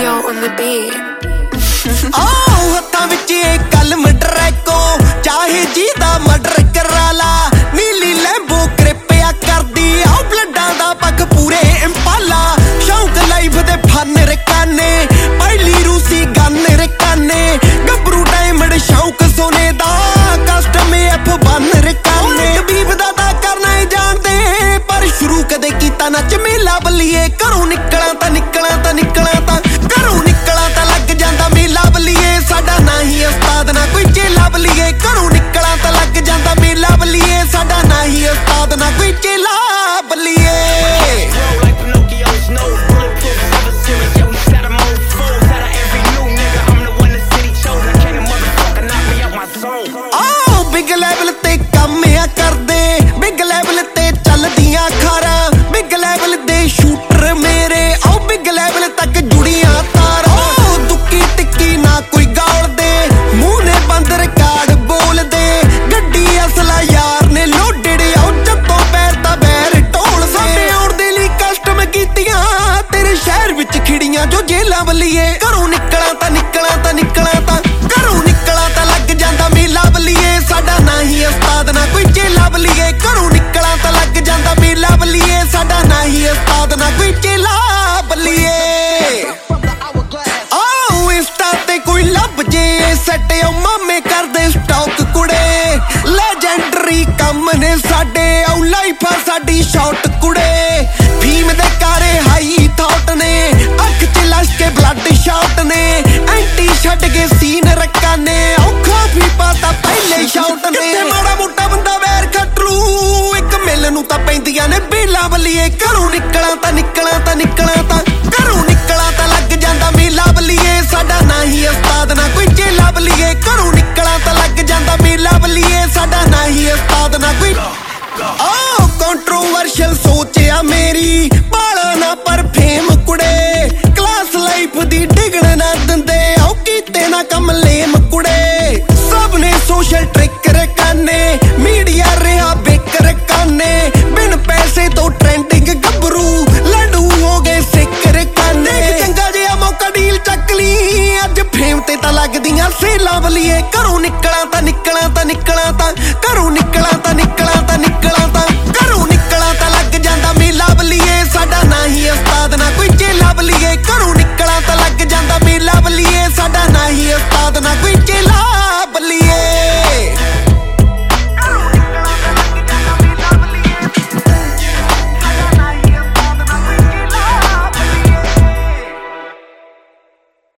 Yo on the beat. ਹੱਥਾਂ ਵਿੱਚ ਇਹ ਕਲਮ ਡਰੈਕੋ ਚਾਹੇ ਜਿਹਦਾ ਮਰਡਰ ਕਰਾ ਲਾ ਨੀਲੀ ਲੈਂਬੋ ਕ੍ਰਿਪਿਆ ਕਰਦੀ ਆਓ ਬਲੱਡਾਂ ਦਾ ਪੱਖ ਪੂਰੇ ਇੰਪਾਲਾ ਸ਼ੌਂਕ ਲਾਈਫ ਦੇ ਫਨ ਰਕਾਨੇ ਪਹਿਲੀ ਰੂਸੀ ਗਨ ਰਕਾਨੇ ਗੱਭਰੂ ਡਾਇਮੰਡ ਸ਼ੌਂਕ ਸੋਨੇ ਦਾ ਕਸਟਮ F1 ਰਕਾਨੇ ਕਬੀਬ ਦਾ ਕਰਨਾ ਹੀ ਜਾਣਦੇ ਪਰ ਸ਼ੁਰੂ ਕਦੇ ਕੀਤਾ ਨਾ ਚਮੇਲਾ ਬੱਲੀਏ ਘਰੋਂ ਨਿਕਲਾਂ ਤਾਂ ਨਿਕਲਾਂ ਤਾਂ ਨਿਕਲਾਂ ਤਾਂ ਘਰੋਂ ਨਿਕਲਾਂ ਤਾਂ ਲੱਗ ਜਾਂਦਾ ਮੇਲਾ ਬੱਲੀਏ ਸਾਡਾ ਨਾ ਹੀ ਉਸਤਾਦ ਨਾ ਕੋਈ ਚੇਲਾ ਬੱਲੀਏ ਘਰੋਂ ਨਿਕਲਾਂ ਤਾਂ ਲੱਗ ਜਾਂਦਾ ਮੇਲਾ ਬੱਲੀਏ ਸਾਡਾ ਨਾ ਹੀ ਉਸਤਾਦ ਨਾ ਕੋਈ ਚੇਲਾ ਬੱਲੀਏ ਬਿਗ ਲੈਵਲ ਤੇ ਕੰਮ ਆ ਕਰਦੇ ਬਿਗ ਲੈਵਲ ਤੇ ਚੱਲਦੀਆਂ ਖਾਰਾਂ ਬਿਗ ਲੈਵਲ ਦੇ ਸ਼ੂਟਰ ਮੇਰੇ ਆਓ ਬਿਗ ਲੈਵਲ ਤੱਕ ਜੁੜੀਆਂ ਤਾਰਾਂ ਦੁੱਕੀ ਟਿੱਕੀ ਨਾ ਕੋਈ ਗਾਲਦੇ ਮੂੰਹ ਨੇ ਬੰਦ ਰਿਕਾਰਡ ਬੋਲਦੇ ਗੱਡੀ ਅਸਲਾ ਯਾਰ ਨੇ ਲੋਡਡ ਆਓ ਜੱਤੋਂ ਪੈਰ ਤਾਂ ਬੈਰ ਢੋਲ ਸਾਡੇ ਆਉਣ ਦੇ ਲਈ ਕਸਟਮ ਕੀਤੀਆਂ ਤੇਰੇ ਸ਼ਹਿਰ ਵਿੱਚ ਖਿੜੀਆਂ ਜੋ ਜੇਲਾਂ ਬੱਲੀਏ ਘਰੋਂ ਨਿਕਲਾਂ ਤਾਂ ਨਿਕਲਾਂ ਤਾਂ ਨਿਕਲਾਂ ਤਾਂ ਘਰੋਂ ਨਿਕਲਾਂ ਤਾਂ ਲੱਗ ਜਾਂਦਾ ਮੇਲਾ ਬੱਲੀਏ ਸਾਡਾ ਨਾ ਹੀ ਉਸਤਾਦ ਨਾ ਕੋਈ ਚੇਲਾ ਬੱਲੀਏ ਘਰੋਂ ਨਿਕਲਾਂ ਤਾਂ ਲੱਗ ਜਾਂਦਾ ਮੇਲਾ ਬੱਲੀਏ ਸਾਡਾ ਨਾ ਹੀ ਉਸਤਾਦ ਨਾ ਕੋਈ ਚੇਲਾ ਬੱਲੀਏ ਆਓ ਇੰਸਟਾ ਤੇ ਕੋਈ ਲੱਭ ਜੇ ਸੈਟ ਓ ਮਾਮੇ ਕਰਦੇ ਸਟਾਕ ਕੁੜੇ ਲੈਜੈਂਡਰੀ ਕੰਮ ਨੇ ਸਾਡੇ ਆਉ ਲਾਈਫ ਆ ਸਾਡੀ ਸ਼ਾਟ ਕੁੜੇ ਫੀਮ ਦੇ ਕਾਰੇ ਹਾਈ ਥਾਟ ਨੇ ਅੱਖ ਚ ਲਸ਼ ਕੇ ਬਲੱਡ ਸ਼ਾਟ ਨੇ ਐਂਟੀ ਛੱਡ ਕੇ ਸੀਨ ਰਕਾਨੇ ਔਖਾ ਵੀ ਪਤਾ ਪਹਿਲੇ ਸ਼ਾਟ ਨੇ ਕਿੱਥੇ ਮਾੜਾ ਮੋਟਾ ਬੰਦਾ ਵੈਰ ਖਟਰੂ ਇੱਕ ਮਿਲ ਨੂੰ ਤਾਂ ਪੈਂਦੀਆਂ ਨੇ ਬੇਲਾ ਬੱਲੀਏ ਘਰੋਂ ਨਿਕਲਾਂ ਤਾਂ ਨਿਕਲਾਂ ਤਾਂ ਨਿਕਲਾਂ ਤਾਂ ਘਰੋਂ ਨਿਕਲਾਂ ਤਾਂ ਲੱਗ ਜਾਂਦਾ ਮੇਲਾ ਬੱਲੀਏ ਸਾਡਾ ਨਾ ਹੀ ਉਸਤਾਦ ਨਾ ਕੋਈ ਚੇਲਾ ਬੱਲੀਏ ਘਰੋਂ ਨਿਕਲਾਂ ਤਾਂ ਲੱਗ ਜਾਂਦਾ ਮੇਲਾ ਬੱਲੀਏ ਸਾਡਾ ਨਾ ਹੀ ਉਸਤਾਦ ਨਾ ਕੋਈ ਕੰਟਰੋਵਰਸ਼ਲ ਸੋਚਿਆ ਮੇਰੀ ਬਾਲਾ ਨਾ ਪਰ ਫੇਮ ਕੁੜੇ ਕਲਾਸ ਲਾਈਫ ਦੀ ਡਿਗਣ ਨਾ ਦਿੰਦੇ ਆਓ ਕੀਤੇ ਨਾ ਕੰਮ ਲੇਮ ਕੁੜੇ ਸਭ ਨੇ ਸੋਸ਼ਲ ਟ੍ਰਿਕ ਰਕਾਨੇ ਮੀਡੀਆ ਰਿਹਾ ਬੇਕਰ ਕਾਨੇ ਬਿਨ ਪੈਸੇ ਤੋਂ ਟ੍ਰੈਂਡਿੰਗ ਗੱਭਰੂ ਲੰਡੂ ਹੋ ਗਏ ਸਿੱਕ ਰਕਾਨੇ ਚੰਗਾ ਜਿਹਾ ਮੌਕਾ ਡੀਲ ਚੱਕ ਲਈ ਅੱਜ ਫੇਮ ਤੇ ਤਾਂ ਲੱਗਦੀਆਂ ਸੇਲਾਂ ਬੱਲੀਏ ਘਰੋਂ ਨਿਕਲਾਂ ਤਾਂ ਨਿਕਲਾਂ ਤਾਂ ਨਿਕਲਾਂ ਤਾਂ